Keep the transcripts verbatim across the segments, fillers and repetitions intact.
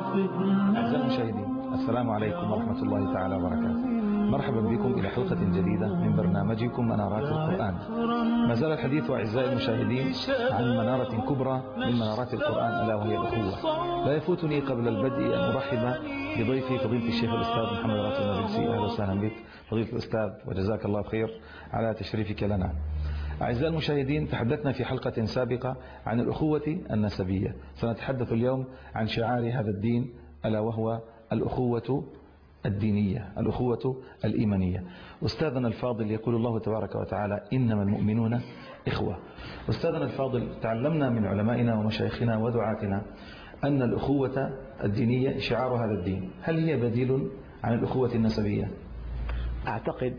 أعزائي المشاهدين، السلام عليكم ورحمة الله تعالى وبركاته. مرحبا بكم إلى حلقة جديدة من برنامجكم منارات القرآن. ما زال الحديث أعزائي المشاهدين عن منارة كبرى من منارات القرآن ألا وهي الأخوة. لا يفوتني قبل البدء أن أرحب بضيفي فضيلة الشيخ الأستاذ محمد راتب النابلسي. أهلا وسهلا بك فضيلة الأستاذ وجزاك الله خير على تشريفك لنا. أعزائي المشاهدين، تحدثنا في حلقة سابقة عن الأخوة النسبية. سنتحدث اليوم عن شعار هذا الدين ألا وهو الأخوة الدينية، الأخوة الإيمانية. أستاذنا الفاضل، يقول الله تبارك وتعالى: إنما المؤمنون إخوة. أستاذنا الفاضل، تعلمنا من علمائنا ومشايخنا ودعاتنا أن الأخوة الدينية شعار هذا الدين. هل هي بديل عن الأخوة النسبية؟ أعتقد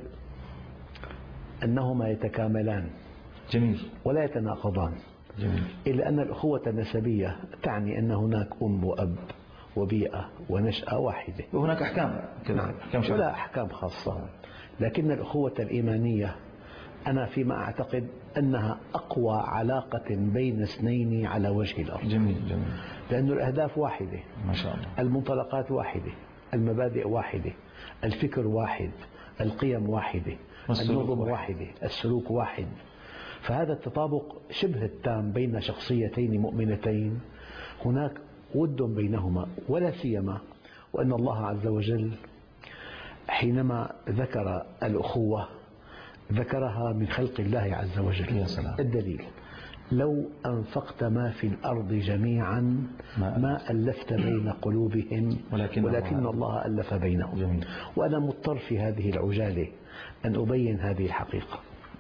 أنهما يتكاملان. جميل. ولا يتناقضان. جميل. إلا أن الأخوة النسبية تعني أن هناك أم وأب وبيئة ونشأة واحدة، وهناك أحكام كذا. نعم. أحكام ولا أحكام خاصة. لكن الأخوة الإيمانية أنا فيما أعتقد أنها أقوى علاقة بين اثنين على وجه الأرض. جميل جميل. لأن الأهداف واحدة، ما شاء الله. المنطلقات واحدة، المبادئ واحدة، الفكر واحد، القيم واحدة، النظم واحدة، السلوك واحد. فهذا التطابق شبه التام بين شخصيتين مؤمنتين، هناك ود بينهما. ولا سيما وأن الله عز وجل حينما ذكر الأخوة ذكرها من خلق الله عز وجل. يا سلام. الدليل: لو أنفقت ما في الأرض جميعا ما ألفت بين قلوبهم ولكن, ولكن الله, الله ألف بينهم. جميل. وأنا مضطر في هذه العجالة أن أبين هذه الحقيقة.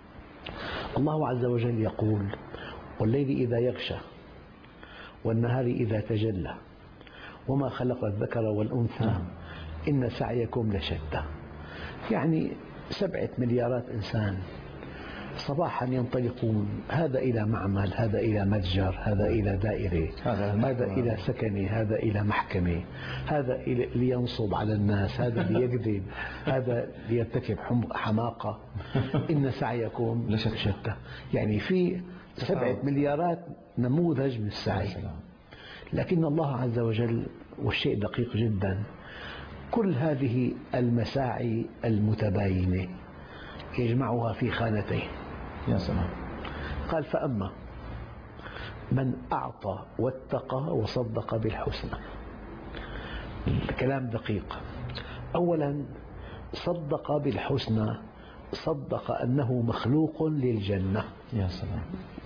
الله عز وجل يقول: والليل إذا يغشى والنهار إذا تجلى وما خلق الذكر والأنثى إن سعيكم لشتى. يعني سبعة مليارات إنسان صباحا ينطلقون، هذا إلى معمل، هذا إلى متجر، هذا إلى دائرة، هذا إلى سكنة، هذا إلى محكمة، هذا لينصب على الناس، هذا ليكذب، هذا ليرتكب حماقة. إن سعيكم لشتى. يعني في سبعة مليارات نموذج من السعي. لكن الله عز وجل، والشيء دقيق جدا، كل هذه المساعي المتباينة يجمعها في خانتين. يا سلام. قال: فأما من أعطى واتقى وصدق بالحسنى. الكلام دقيق. أولا صدق بالحسنى، صدق أنه مخلوق للجنة. يا سلام.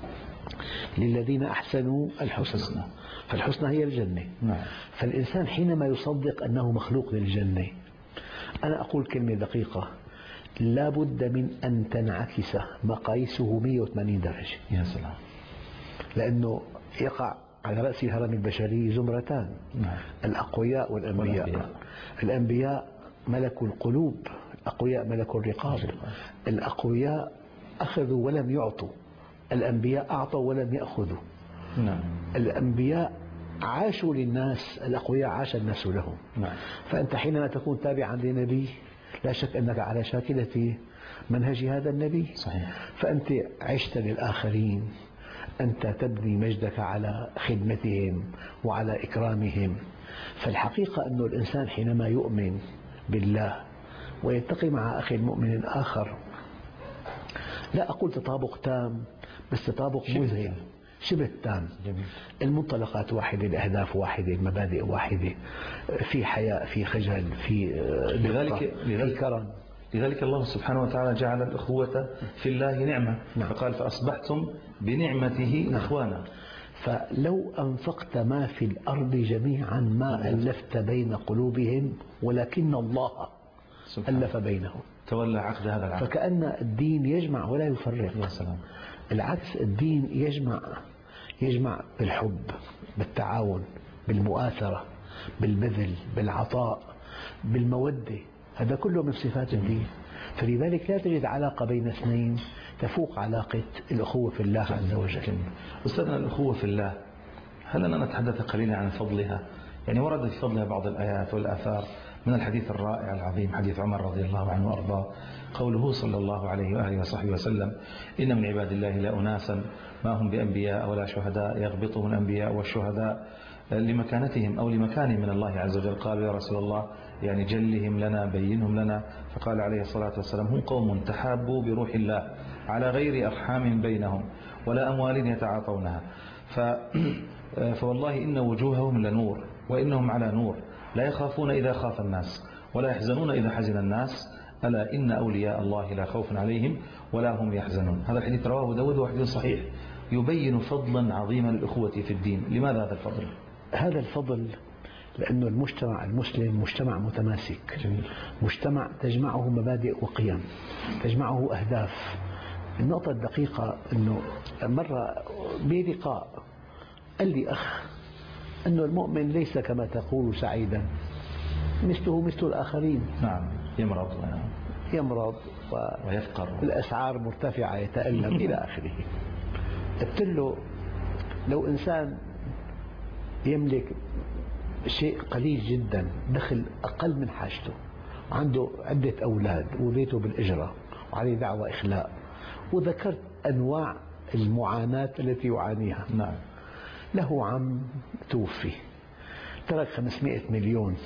للذين أحسنوا الحسنى، فالحسنى هي الجنة. نعم. فالإنسان حينما يصدق أنه مخلوق للجنة، أنا أقول كلمة دقيقة: لا بد من أن تنعكس مقاييسه مئة وثمانين درجة. يا سلام. لأنه يقع على رأس الهرم البشري زمرتان. نعم. الأقوياء والأنبياء. والأنبياء. الأنبياء ملكوا القلوب، الأقوياء ملكوا الرقاب. الأقوياء أخذوا ولم يعطوا، الأنبياء أعطوا ولم يأخذوا. نعم. الأنبياء عاشوا للناس، الأقوياء عاش الناس لهم. نعم. فأنت حينما تكون تابعا لنبي لا شك أنك على شاكلة منهج هذا النبي. صحيح. فأنت عشت للآخرين، أنت تبني مجدك على خدمتهم وعلى إكرامهم. فالحقيقة أن الإنسان حينما يؤمن بالله ويلتقي مع أخي المؤمن الآخر، لا أقول تطابق تام، بس تطابق مذهل شبه تام. جميل. المنطلقات واحدة، الأهداف واحدة، المبادئ واحدة، في حياء، في خجل، في لذلك في كرم. لذلك الله سبحانه وتعالى جعل الأخوة في الله نعمة. نعم. فقال: فأصبحتم بنعمته إخوانا. فلو أنفقت ما في الأرض جميعا ما ألفت بين قلوبهم ولكن الله ألف بينهم. تولى عقد هذا العقد. فكأن الدين يجمع ولا يفرق. يا سلام. العكس، الدين يجمع يجمع بالحب، بالتعاون، بالمؤاثرة، بالبذل، بالعطاء، بالمودة. هذا كله من صفات الدين. فلذلك لا تجد علاقة بين اثنين تفوق علاقة الأخوة في الله عز وجل. أستاذنا، الأخوة في الله، هل أننا نتحدث قليلا عن فضلها؟ يعني ورد في فضلها بعض الآيات والآثار، من الحديث الرائع العظيم حديث عمر رضي الله عنه وأرضاه، قوله صلى الله عليه وآله وصحبه وسلم: إن من عباد الله لا أناسا ما هم بأنبياء ولا شهداء يغبطهم الأنبياء والشهداء لمكانتهم أو لمكانهم من الله عز وجل. قالوا يا رسول الله يعني جلهم لنا بينهم لنا، فقال عليه الصلاة والسلام هم قوم تحابوا بروح الله على غير أرحام بينهم ولا أموال يتعاطونها. فوالله إن وجوههم لنور وإنهم على نور، لا يخافون إذا خاف الناس ولا يحزنون إذا حزن الناس، ألا إن أولياء الله لا خوف عليهم ولا هم يحزنون. هذا الحديث رواه داود وحديث صحيح يبين فضلا عظيما للأخوة في الدين. لماذا هذا الفضل؟ هذا الفضل لأن المجتمع المسلم مجتمع متماسك، جميل. مجتمع تجمعه مبادئ وقيم، تجمعه أهداف. النقطة الدقيقة أنه مرة بلقاء قال لي أخ أنه المؤمن ليس كما تقول سعيدا، مثله مثل الآخرين. نعم، يمرض يمرض ويفقر والأسعار مرتفعة يتألم إلى آخره. قلت له لو إنسان يملك شيء قليل جدا، دخل أقل من حاجته، عنده عدة أولاد وبيته بالإجرة وعليه دعوة إخلاء، وذكرت أنواع المعاناة التي يعانيها. نعم. له عم توفي ترك خمسمائة مليون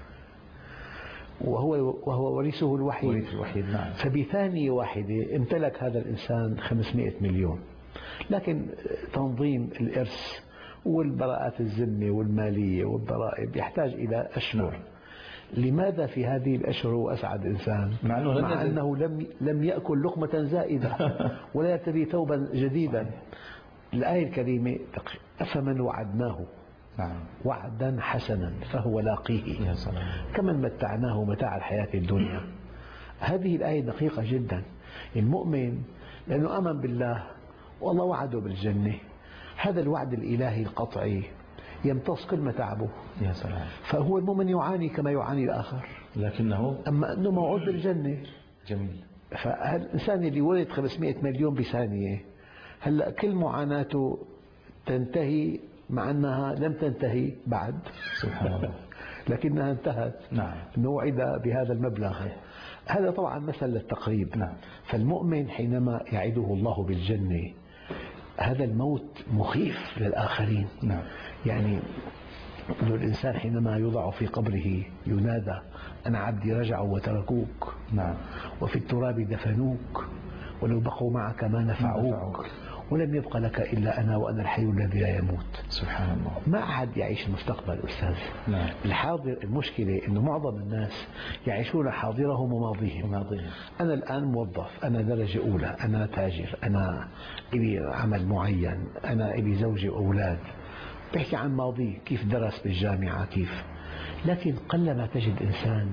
وهو وهو وريثه الوحيد, وريث الوحيد. نعم. فبثانية واحدة امتلك هذا الإنسان خمسمائة مليون، لكن تنظيم الإرث والبراءات الذمة والمالية والضرائب يحتاج إلى أشهر. لماذا في هذه الأشهر هو أسعد إنسان مع أنه, مع أنه لم لم يأكل لقمة زائدة ولا يرتدي ثوبا جديدا؟ الآية الكريمة أفمن وعدناه نعم. وعدا حسنا فهو لاقيه يا سلام. كمن متعناه متاع الحياة الدنيا. هذه الآية دقيقة جدا. المؤمن لأنه آمن بالله والله وعده بالجنة، هذا الوعد الإلهي القطعي يمتص كل متاعبه. يا سلام. فهو المؤمن يعاني كما يعاني الآخر، لكنه أما أنه موعود بالجنة. جميل. فالإنسان اللي ولد خمسمائة مليون بثانية، هلأ كل معاناته تنتهي مع أنها لم تنتهي بعد. سبحان الله. لكنها انتهت. نعم. أنه وعد بهذا المبلغ. هذا طبعا مثل للتقريب. نعم. فالمؤمن حينما يعده الله بالجنة، هذا الموت مخيف للآخرين. نعم. يعني أنه الإنسان حينما يوضع في قبره ينادى أنا عبدي رجعوا وتركوك. نعم. وفي التراب دفنوك ولو بقوا معك ما نفعوك ولم يبق لك إلا أنا وأنا الحي الذي لا يموت. سبحان الله. ما أحد يعيش المستقبل أستاذ. نعم. الحاضر، المشكلة أنه معظم الناس يعيشون حاضرهم وماضيهم. وماضيهم. أنا الآن موظف، أنا درجة أولى، أنا تاجر، أنا إلي عمل معين، أنا إلي زوجي وأولاد. بحكي عن ماضي، كيف درس بالجامعة، كيف. لكن قلما تجد إنسان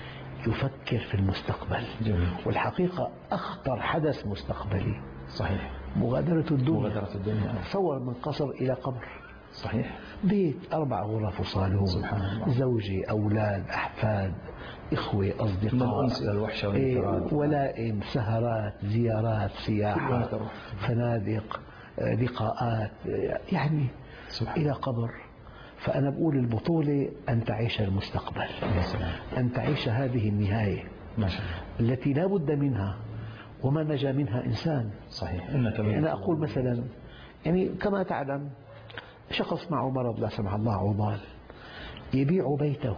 يفكر في المستقبل. جميل. والحقيقة أخطر حدث مستقبلي صحيح مغادرة الدنيا. مغادرة الدنيا. تصور من قصر إلى قبر. صحيح. بيت أربع غرف وصالون، زوجي، أولاد، أحفاد، إخوة، أصدقاء، من الأنس إلى الوحشة والانفراد. ولائم، سهرات، زيارات، سياحة، فنادق، لقاءات، يعني سبحان. إلى قبر. فأنا بقول البطولة أن تعيش المستقبل، أن تعيش هذه النهاية ما شاء الله. التي لا بد منها وما نجا منها إنسان. صحيح. إنك أنا أقول مثلا، يعني كما تعلم شخص معه مرض لا سمح الله عضال، يبيع بيته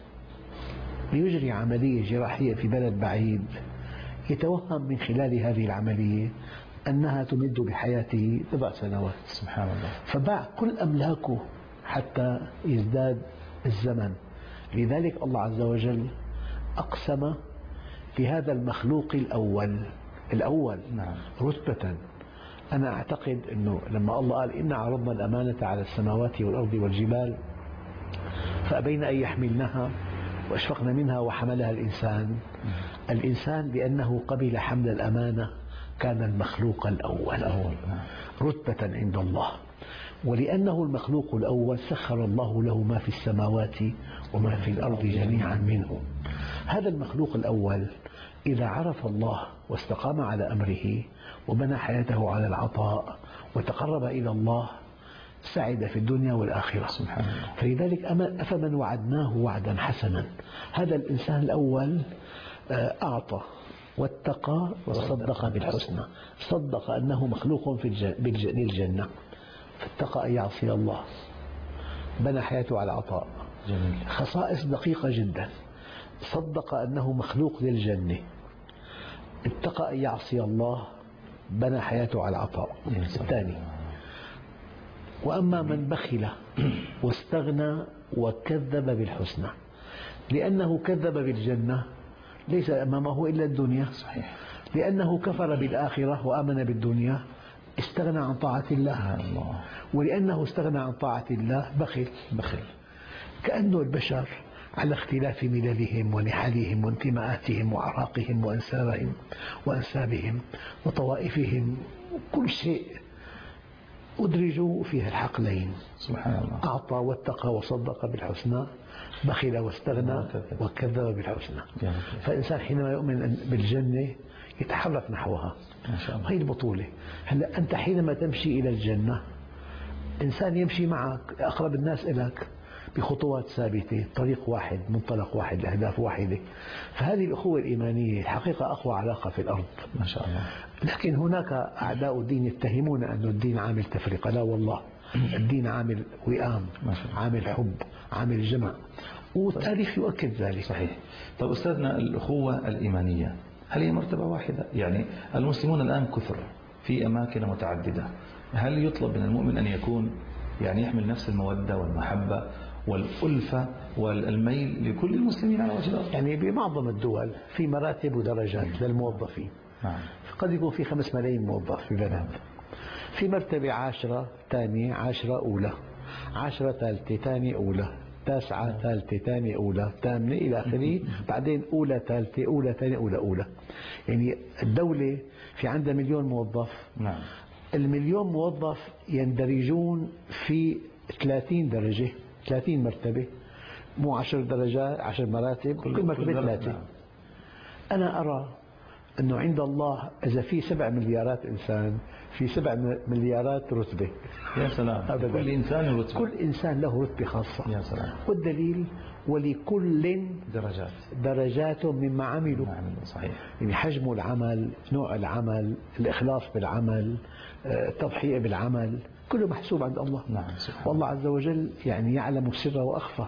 ليجري عملية جراحية في بلد بعيد، يتوهم من خلال هذه العملية أنها تمد بحياته بضع سنوات. سبحان الله. فباع كل أملاكه حتى يزداد الزمن. لذلك الله عز وجل أقسم في هذا المخلوق الأول الأول نعم. رتبة. أنا أعتقد أنه لما الله قال إنا عرضنا الأمانة على السماوات والأرض والجبال فأبين أن يحملنها وأشفقن منها وحملها الإنسان. الإنسان لأنه قبل حمل الأمانة كان المخلوق الأول رتبة عند الله، ولأنه المخلوق الأول سخر الله له ما في السماوات وما في الأرض جميعا منه. هذا المخلوق الأول إذا عرف الله واستقام على أمره وبنى حياته على العطاء وتقرب إلى الله سعد في الدنيا والآخرة. سبحان الله. فلذلك أفمن وعدناه وعدا حسنا، هذا الإنسان الأول أعطى واتقى وصدق بالحسنى، صدق أنه مخلوق في للجنة، فاتقى أن يعصي الله بنى حياته على العطاء. جميل. خصائص دقيقة جدا. صدق أنه مخلوق للجنة، اتقى أن يعصي الله، بنى حياته على العطاء. الثاني، وأما من بخل واستغنى وكذب بالحسنى، لأنه كذب بالجنة ليس أمامه إلا الدنيا. صحيح. لأنه كفر بالآخرة وآمن بالدنيا استغنى عن طاعة الله. الله. ولأنه استغنى عن طاعة الله بخل. بخل. كأنه البشر على اختلاف مللهم ونحلهم وانتماءاتهم وأعراقهم وأنسابهم وأنسابهم وطوائفهم وكل شيء أدرجوا في الحقلين. سبحان الله. أعطى واتقى وصدق بالحسنى، بخل واستغنى وكذب بالحسنى. فالإنسان حينما يؤمن بالجنة يتحرك نحوها. ما شاء الله. هي البطولة. هلا أنت حينما تمشي إلى الجنة إنسان يمشي معك أقرب الناس إليك بخطوات ثابتة، طريق واحد، منطلق واحد، لأهداف واحدة. فهذه الأخوة الإيمانية الحقيقة أقوى علاقة في الأرض. ما شاء الله. لكن هناك أعداء الدين يتهمون أن الدين عامل تفرقة. لا والله، الدين عامل وئام، عامل حب، عامل جمع، والتاريخ يؤكد ذلك. صحيح. طيب أستاذنا، الأخوة الإيمانية هل هي مرتبة واحدة؟ يعني المسلمون الآن كثر في أماكن متعددة، هل يطلب من المؤمن أن يكون يعني يحمل نفس المودة والمحبة والألفة والميل لكل المسلمين على وجه الأرض؟ يعني بمعظم الدول في مراتب ودرجات للموظفين. نعم. قد يكون في خمس ملايين موظف في بلد، في مرتبة عاشرة ثانية، عاشرة أولى، عاشرة ثالثة، ثانية أولى، تاسعة ثالثة، ثانية أولى، ثامنة إلى آخره، بعدين أولى ثالثة، أولى ثانية، أولى أولى. يعني الدولة في عندها مليون موظف. نعم. المليون موظف يندرجون في ثلاثين درجة، ثلاثين مرتبة، مو عشر درجات، عشر مراتب، كل مرتبة ثلاثة. أنا أرى أنه عند الله إذا في سبع مليارات إنسان في سبع مليارات رتبة. يا سلام. أبداً. كل إنسان رتبة. كل إنسان له رتبة خاصة. يا سلام. والدليل ولكل درجات درجات مما عملوا. صحيح. يعني حجم العمل، نوع العمل، الإخلاص بالعمل، التضحية بالعمل، كله محسوب عند الله. نعم. سبحان. والله عز وجل يعني يعلم السر وأخفى،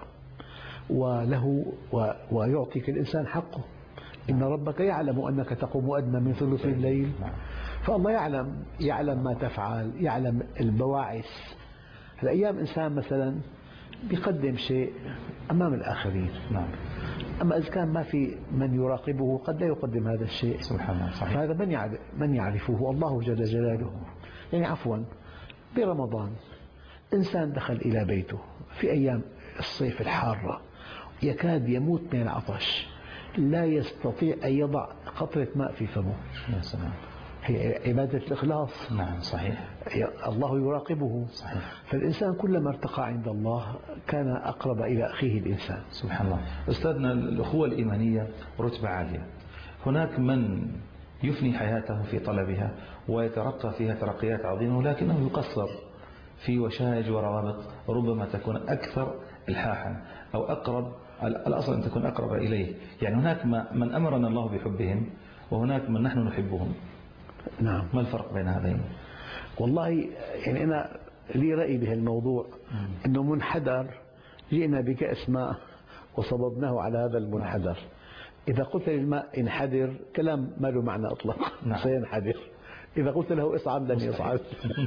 وله ويعطيك الإنسان حقه. إن ربك يعلم أنك تقوم أدنى من ثلث الليل. فالله يعلم يعلم ما تفعل، يعلم البواعث. الأيام إنسان مثلا بيقدم شيء أمام الآخرين. نعم. أما إذا كان ما في من يراقبه قد لا يقدم هذا الشيء. سبحان الله. صحيح. فهذا من يعرف من يعرفه الله جل جلاله. يعني عفوا، برمضان إنسان دخل إلى بيته في أيام الصيف الحارة يكاد يموت من العطش، لا يستطيع أن يضع قطرة ماء في فمه. يا سلام. هي عبادة الإخلاص. نعم. صحيح. الله يراقبه. صحيح. فالإنسان كلما ارتقى عند الله كان أقرب إلى أخيه الإنسان. سبحان الله. أستاذنا، الأخوة الإيمانية رتبة عالية، هناك من يفني حياته في طلبها ويترقى فيها ترقيات عظيمة، ولكنه يقصر في وشائج وروابط ربما تكون أكثر إلحاحا أو أقرب، الأصل أن تكون أقرب إليه. يعني هناك من أمرنا الله بحبهم وهناك من نحن نحبهم. نعم. ما الفرق بين هذين؟ والله يعني أنا لي رأي بهالموضوع، أنه منحدر جئنا بكأس ماء وصببناه على هذا المنحدر. إذا قلت للماء انحدر كلام ما له معنى أطلق. نعم. سينحدر. إذا قلت له اصعد لن يصعد.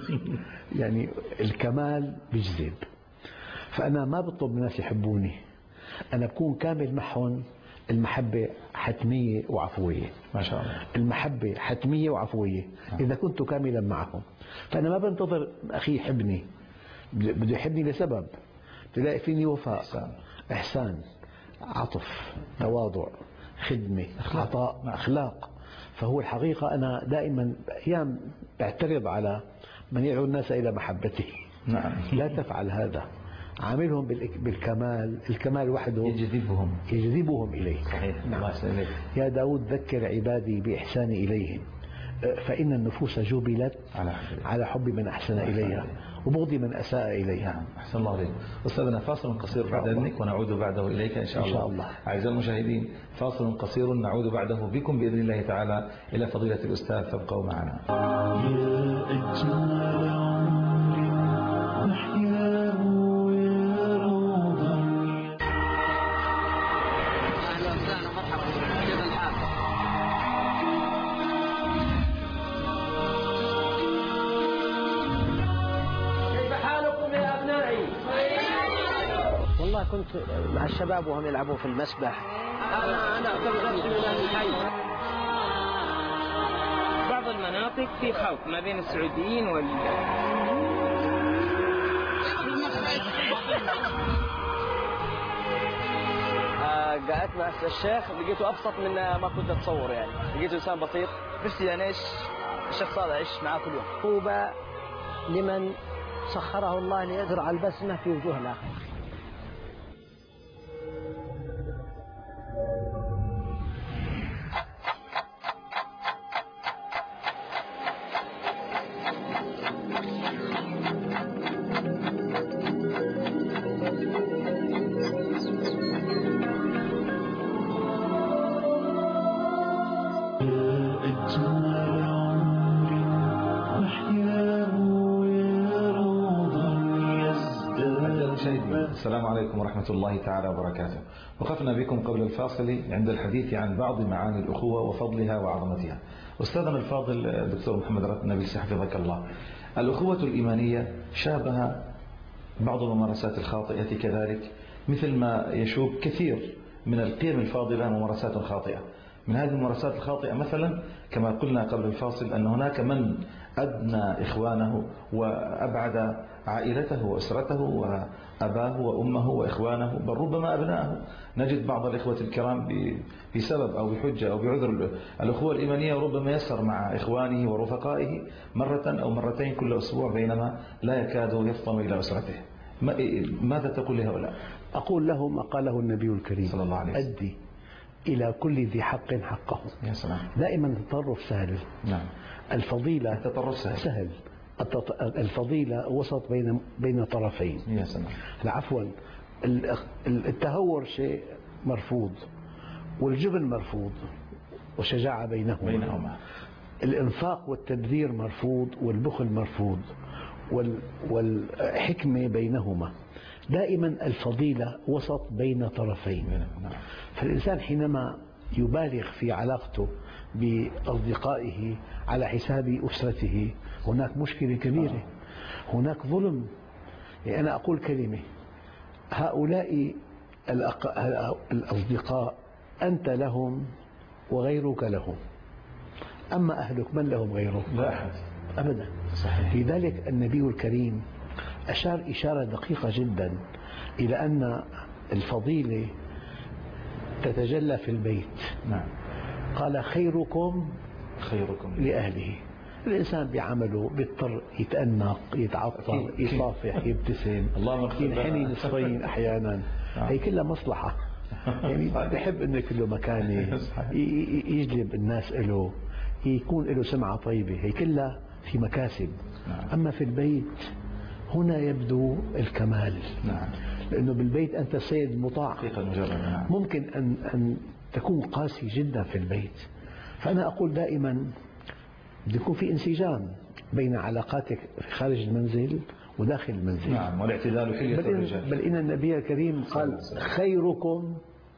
يعني الكمال بيجذب. فأنا ما بطلب من الناس يحبوني، أنا بكون كامل معهم. المحبة حتمية وعفوية. ما شاء الله. المحبة حتمية وعفوية إذا كنت كاملا معهم. فأنا ما بنتظر أخي يحبني، بده يحبني لسبب، تلاقي فيني وفاء، إحسان, إحسان، عطف، تواضع، خدمة، عطاء، أخلاق. فهو الحقيقة أنا دائما أحيانا بعترض على من يدعو الناس إلى محبتي. نعم. لا تفعل هذا، عاملهم بالكمال، الكمال وحده يجذبهم يجذبهم إليه. صحيح. نعم. الله. يا داود ذكر عبادي بإحساني إليهم، فإن النفوس جبلت على حب من أحسن إليها وبغض من أساء إليها. نعم. أحسن الله عليك. أستاذنا، فاصل قصير بعد ذلك ونعود بعده إليك إن شاء الله. إن شاء الله. أعزائي المشاهدين، فاصل قصير نعود بعده بكم بإذن الله تعالى إلى فضيلة الأستاذ، فابقوا معنا. يا أجمل عمر نحياه يا كنت مع الشباب وهم يلعبوا في المسبح. أنا أنا أعتبر نفسي من أهل الحي. بعض المناطق في خلط ما بين السعوديين وال قعدت مع الشيخ لقيته أبسط من ما كنت أتصور، يعني لقيته إنسان بسيط. نفسي يعني إيش الشخص هذا أعيش معاه كل يوم. طوبى لمن سخره الله ليزرع البسمة في وجوه الآخرين. السلام عليكم ورحمة الله تعالى وبركاته. وقفنا بكم قبل الفاصل عند الحديث عن بعض معاني الأخوة وفضلها وعظمتها. أستاذنا الفاضل الدكتور محمد راتب نبيل حفظك الله، الأخوة الإيمانية شابه بعض الممارسات الخاطئة كذلك، مثل ما يشوب كثير من القيم الفاضلة ممارسات خاطئة. من هذه الممارسات الخاطئة مثلا كما قلنا قبل الفاصل أن هناك من أدنى إخوانه وأبعد عائلته وأسرته وأباه وأمه وإخوانه، بل ربما أبنائه. نجد بعض الإخوة الكرام بسبب أو بحجة أو بعذر الأخوة الإيمانية ربما يسهر مع إخوانه ورفقائه مرة أو مرتين كل أسبوع، بينما لا يكاد يفطن إلى أسرته. ماذا تقول لهؤلاء؟ أقول له ما قاله النبي الكريم صلى الله عليه وسلم: أدي إلى كل ذي حق حقه. يا سلام. دائما التطرف سهل. نعم. الفضيلة التطرف سهل, سهل. الفضيلة وسط بين بين طرفين. يا سلام. عفوا، التهور شيء مرفوض، والجبن مرفوض، وشجاعة بينهما. بينهما. الإنفاق والتبذير مرفوض، والبخل مرفوض، والحكمة بينهما. دائما الفضيلة وسط بين طرفين. فالإنسان حينما يبالغ في علاقته بأصدقائه على حساب أسرته هناك مشكلة كبيرة، هناك ظلم. يعني أنا أقول كلمة: هؤلاء الأصدقاء أنت لهم وغيرك لهم، أما أهلك من لهم غيرك؟ لا أحد أبدا. صحيح. لذلك النبي الكريم أشار إشارة دقيقة جدا إلى أن الفضيلة تتجلى في البيت. نعم. قال: خيركم خيركم لأهله. الإنسان بعمله بيضطر يتأنق، يتعطر، يصافح، يبتسم، ينحني نصفين أحيانا. هي كلها مصلحة. يعني بحب أنه كله مكانه، يجلب الناس له، يكون له سمعة طيبة. هي كلها في مكاسب. أما في البيت هنا يبدو الكمال. نعم. لأنه بالبيت أنت سيد مطاع. نعم. ممكن أن أن تكون قاسي جدا في البيت. فأنا أقول دائما بده يكون في انسجام بين علاقاتك خارج المنزل وداخل المنزل. نعم. والاعتدال حلية الرجال. بل إن النبي الكريم قال: خيركم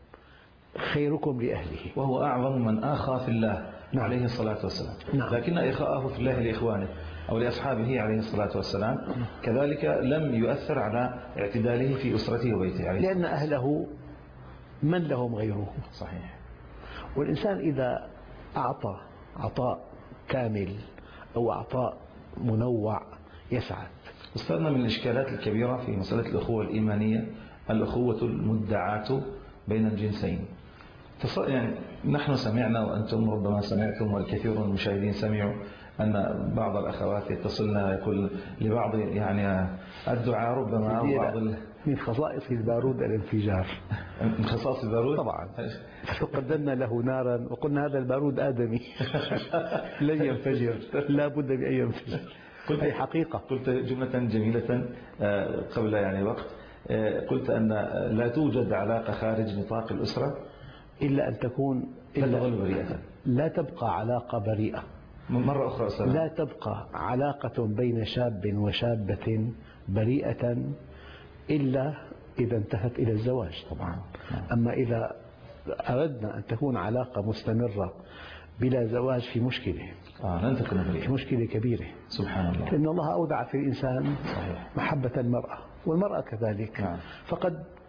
خيركم لأهله، وهو أعظم من آخى في الله. نعم. عليه الصلاة والسلام. نعم. لكن إخاءه في الله لإخوانه أو لأصحابه عليه الصلاة والسلام كذلك لم يؤثر على اعتداله في أسرته وبيته عليه، لأن أهله من لهم غيره. صحيح. والإنسان إذا أعطى عطاء كامل أو عطاء منوع يسعد. أستاذنا، من الإشكالات الكبيرة في مسألة الأخوة الإيمانية الأخوة المدعاة بين الجنسين. يعني نحن سمعنا وأنتم ربما سمعتم والكثير من المشاهدين سمعوا أن بعض الأخوات يتصلنا يقول لبعض يعني الدعاء ربما أو بعض ال... من خصائص البارود الانفجار. من خصائص البارود طبعا. قدمنا له نارا وقلنا هذا البارود آدمي لن ينفجر، لا بد بأن ينفجر. هي حقيقة. قلت جملة جميلة قبل يعني وقت، قلت أن لا توجد علاقة خارج نطاق الأسرة إلا أن تكون إلا بريئة. لا تبقى علاقة بريئة. مرة أخرى أستاذ. لا تبقى علاقة بين شاب وشابة بريئة إلا إذا انتهت إلى الزواج طبعا. أما إذا أردنا أن تكون علاقة مستمرة بلا زواج في مشكلة. آه لن تكون بريئة. في مشكلة كبيرة. سبحان الله. لأن الله أودع في الإنسان صحيح. محبة المرأة والمرأة كذلك. نعم. فقد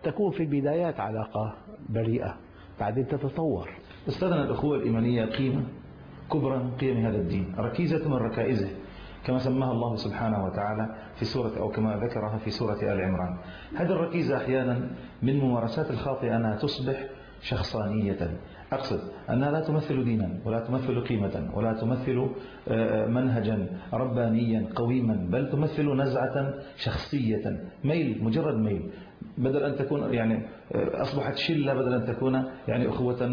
تكون في البدايات علاقة بريئة، بعدين تتطور. أستاذنا، الأخوة الإيمانية قيمة كبرى من قيم هذا الدين، ركيزة من ركائزه كما سماها الله سبحانه وتعالى في سورة، أو كما ذكرها في سورة آل عمران. هذه الركيزة أحيانا من ممارسات الخاطئة أنها تصبح شخصانية. أقصد أنها لا تمثل دينا ولا تمثل قيمة ولا تمثل منهجا ربانيا قويما، بل تمثل نزعة شخصية، ميل، مجرد ميل، بدل أن تكون يعني أصبحت شلة، بدل أن تكون يعني أخوة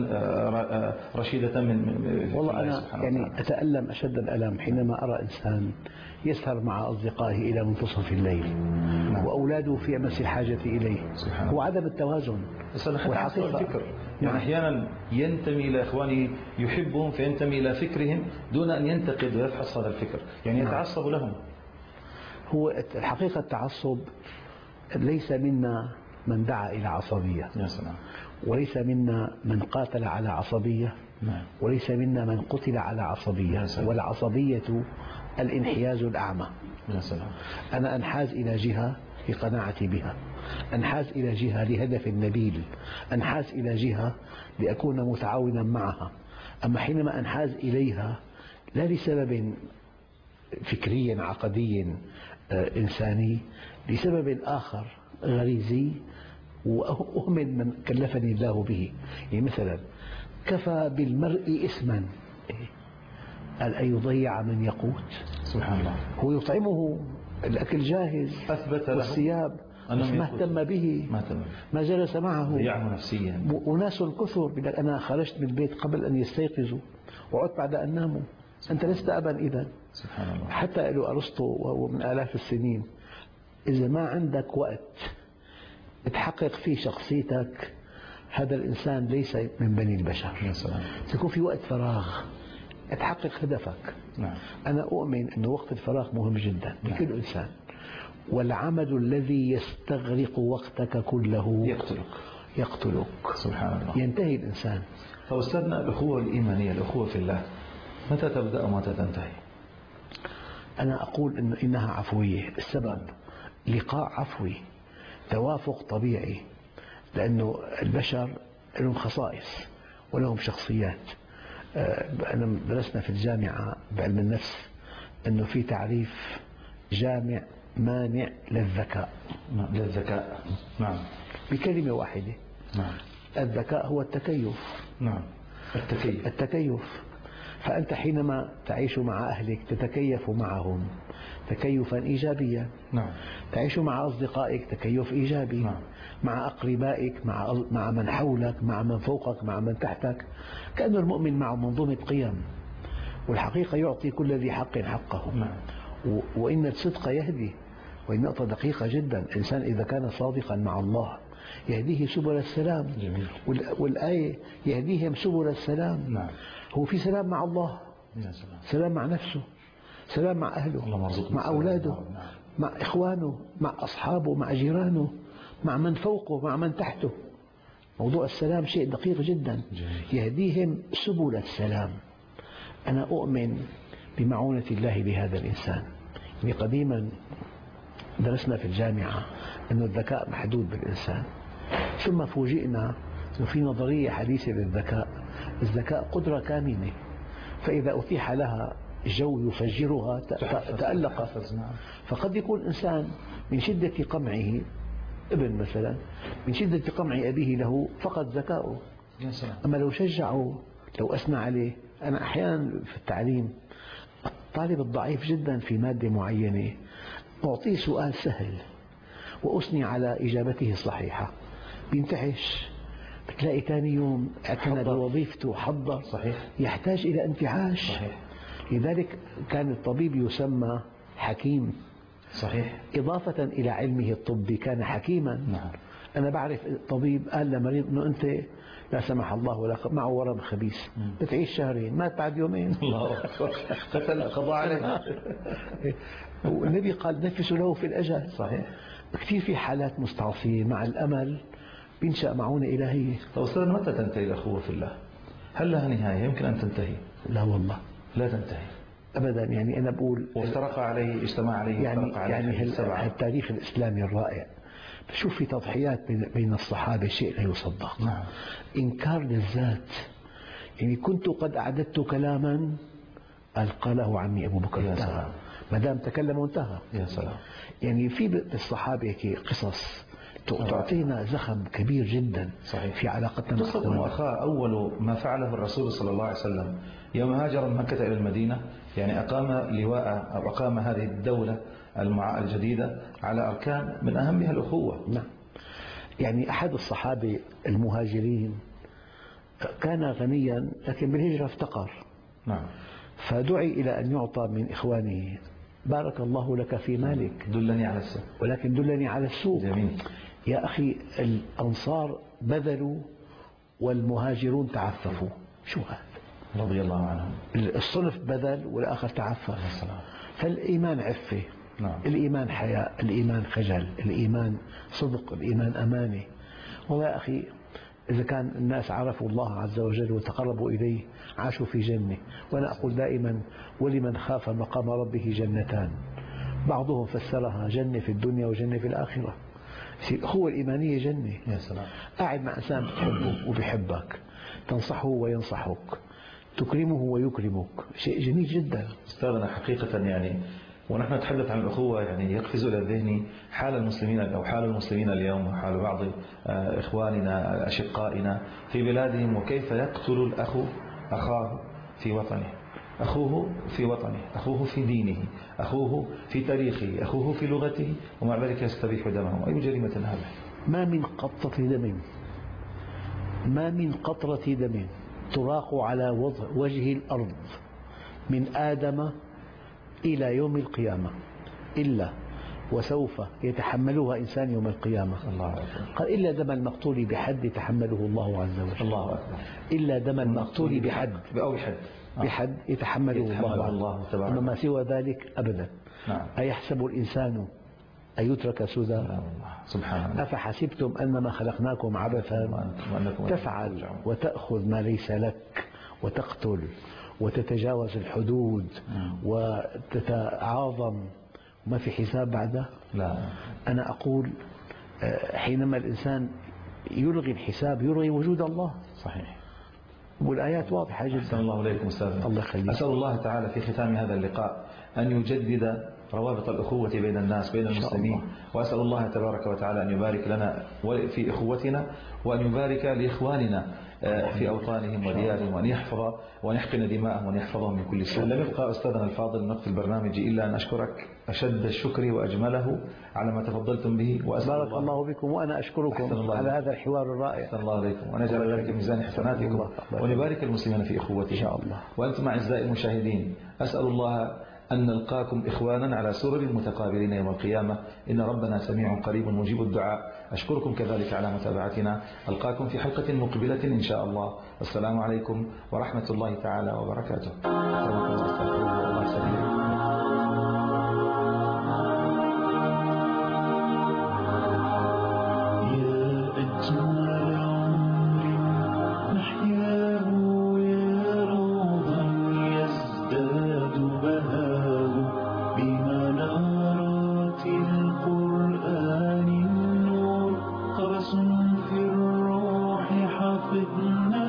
رشيدة من والله أنا يعني أتألم أشد الألم حينما أرى إنسان يسهر مع أصدقائه إلى منتصف الليل، نعم. وأولاده في أمس الحاجة إليه. هو عدم التوازن والحقيقة الفكر. يعني أحيانا ينتمي إلى إخوانه يحبهم فينتمي إلى فكرهم دون أن ينتقد ويفحص هذا الفكر، يعني يتعصب لهم. هو الحقيقة التعصب ليس منا من دعا إلى عصبية، يا سلام. وليس منا من قاتل على عصبية، نعم. وليس منا من قتل على عصبية، والعصبية الانحياز الأعمى. يا سلام. أنا أنحاز إلى جهة لقناعتي بها، أنحاز إلى جهة لهدف نبيل، أنحاز إلى جهة لأكون متعاونا معها. أما حينما أنحاز إليها لا لسبب فكري عقدي إنساني، لسبب آخر غريزي وأهمل من كلفني الله به. يعني مثلا كفى بالمرء إثما قال أن يضيع من يقوت. سبحان الله. هو يطعمه، الأكل جاهز، أثبت له والثياب، بس ما اهتم به، ما, تم. ما جلس معه، ضيعه نفسيا. وناس كثر بيقول أنا خرجت من البيت قبل أن يستيقظوا وعدت بعد أن ناموا. أنت لست أبا إذا. سبحان الله. حتى قالوا أرسطو وهو من آلاف السنين، إذا ما عندك وقت تحقق فيه شخصيتك هذا الإنسان ليس من بني البشر. يا سلام. تكون في وقت فراغ تحقق هدفك. نعم. أنا أؤمن أن وقت الفراغ مهم جدا لكل نعم. إنسان، والعمل الذي يستغرق وقتك كله يقتلك يقتلك سبحان الله. ينتهي الإنسان. فأستاذنا، الأخوة الإيمانية، الأخوة في الله، متى تبدأ ومتى تنتهي؟ أنا أقول إن إنها عفوية. السبب لقاء عفوي، توافق طبيعي، لأنه البشر لهم خصائص ولهم شخصيات. أنا درسنا في الجامعة بعلم النفس أنه في تعريف جامع مانع للذكاء. للذكاء نعم. بكلمة واحدة. نعم. الذكاء هو التكيف. نعم. التكيف. التكيف. فأنت حينما تعيش مع أهلك تتكيف معهم تكيفا إيجابيا. نعم. تعيش مع أصدقائك تكيف إيجابي. نعم. مع أقربائك، مع مع من حولك، مع من فوقك، مع من تحتك، كأن المؤمن معه منظومة قيم، والحقيقة يعطي كل ذي حق حقه. نعم. وإن الصدق يهدي، وإن نقطة دقيقة جدا، الإنسان إذا كان صادقا مع الله يهديه سبل السلام. جميل. والآية يهديهم سبل السلام. نعم. هو في سلام مع الله، يا سلام. سلام مع نفسه، سلام مع أهله، مع أولاده، نعم. مع إخوانه، مع أصحابه، مع جيرانه، مع من فوقه، مع من تحته. موضوع السلام شيء دقيق جدا. جميل. يهديهم سبل السلام. أنا أؤمن بمعونة الله لهذا الإنسان. يعني قديما درسنا في الجامعة أن الذكاء محدود بالإنسان، ثم فوجئنا أنه في نظرية حديثة للذكاء. الذكاء قدرة كامنة، فإذا أتيح لها جو يفجرها تألق. فقد يكون إنسان من شدة قمعه، ابن مثلا من شدة قمع أبيه له فقد ذكاؤه. أما لو شجعه، لو أثنى عليه. أنا أحيانا في التعليم الطالب الضعيف جدا في مادة معينة أعطيه سؤال سهل وأثني على إجابته الصحيحة، بينتعش، بتلاقي ثاني يوم اعتنى بوظيفته، حضر. صحيح. يحتاج إلى انتعاش. صحيح. لذلك كان الطبيب يسمى حكيم. صحيح. إضافة إلى علمه الطبي كان حكيما. نعم. أنا بعرف طبيب قال لمريض أنه أنت لا سمح الله ولا معه ورم خبيث، بتعيش شهرين، مات بعد يومين. الله أكبر. قتل قضاء عليه. والنبي قال نفسوا له في الأجل. صحيح. كثير في حالات مستعصية مع الأمل بينشأ معونة إلهية. طيب أستاذ، متى تنتهي الأخوة في الله؟ هل لها نهاية يمكن أن تنتهي؟ لا والله لا تنتهي أبدا. يعني أنا بقول وافترق عليه، اجتمع عليه، يعني عليه يعني التاريخ الإسلامي الرائع شوف في تضحيات بين الصحابة شيء لا يصدق. نعم. إنكار للذات، يعني كنت قد أعددت كلاما ألقى عني أبو بكر يا انتهى، سلام. ما دام تكلم انتهى. يا سلام. يعني في بالصحابة هيك قصص تعطينا زخم كبير جدا صحيح. في علاقتنا مع قصة إخواننا. وأخاه أول ما فعله الرسول صلى الله عليه وسلم يوم هاجر من مكة إلى المدينة، يعني أقام لواء أو أقام هذه الدولة المع- الجديدة على أركان من أهمها الأخوة. نعم. يعني أحد الصحابة المهاجرين كان غنيا لكن بالهجرة افتقر، نعم. فدعي إلى أن يعطى من إخوانه: بارك الله لك في مالك دلني على السوق. ولكن دلني على السوق. جميل. يا أخي الأنصار بذلوا والمهاجرون تعففوا، شو هذا؟ رضي الله عنهم. الصنف بذل والآخر تعفف. السلام. فالإيمان عفة، نعم. الإيمان حياء، الإيمان خجل، الإيمان صدق، الإيمان أمانة. ويا أخي إذا كان الناس عرفوا الله عز وجل وتقربوا إليه عاشوا في جنة. وأنا أقول دائما: ولمن خاف مقام ربه جنتان، بعضهم فسرها جنة في الدنيا وجنة في الآخرة. الأخوة الإيمانية جنة. يا سلام. قاعد مع إنسان بتحبه وبيحبك، تنصحه وينصحك، تكرمه ويكرمك، شيء جميل جدا. أستاذنا حقيقة يعني ونحن نتحدث عن الأخوة يعني يقفز إلى ذهني حال المسلمين أو حال المسلمين اليوم وحال بعض إخواننا أشقائنا في بلادهم، وكيف يقتل الأخ أخاه في وطنه، أخوه في وطنه، أخوه في دينه، أخوه في تاريخه، أخوه في لغته، ومع ذلك يستبيح دمه. أي جريمة هذه؟ ما من قطرة دم ما من قطرة دم تراق على وجه الأرض من آدم إلى يوم القيامة إلا وسوف يتحملها إنسان يوم القيامة. الله أكبر. قال: إلا دم المقتول بحد يتحمله الله عز وجل. الله أكبر. إلا دم المقتول بحد أو بحد بحد يتحمله, يتحمله الله, الله تبارك. أما ما سوى ذلك أبدا. نعم. أيحسب الإنسان أن يترك سدى؟ سبحان الله. أفحسبتم أنما خلقناكم عبثا تفعل وتأخذ ما ليس لك وتقتل وتتجاوز الحدود وتتعاظم وما في حساب بعده. لا. أنا أقول حينما الإنسان يلغي الحساب يلغي وجود الله. صحيح. والآيات واضحة جدا. أحسن الله إليكم أستاذ. الله يخليك. أسأل الله تعالى في ختام هذا اللقاء أن يجدد روابط الأخوة بين الناس بين المسلمين، وأسأل الله تبارك وتعالى أن يبارك لنا في إخوتنا وأن يبارك لإخواننا في أوطانهم وديارهم، وأن يحفظ وأن يحقن دماءهم وأن يحفظهم من كل سوء. لم يبقى أستاذنا الفاضل نقف البرنامج إلا أن أشكرك أشد الشكر وأجمله على ما تفضلتم به، وأسأل بارك الله, الله بكم وأنا أشكركم على هذا الحوار الرائع. أحسن الله عليكم وأن يجعل ذلك ميزان حسناتكم وأن يبارك المسلمين في إخوتهم إن شاء الله. وأنتم أعزائي المشاهدين، أسأل الله أن نلقاكم إخوانا على سرر متقابلين يوم القيامة، إن ربنا سميع قريب مجيب الدعاء. أشكركم كذلك على متابعتنا، ألقاكم في حلقة مقبلة إن شاء الله، والسلام عليكم ورحمة الله تعالى وبركاته. في الروح حفظنا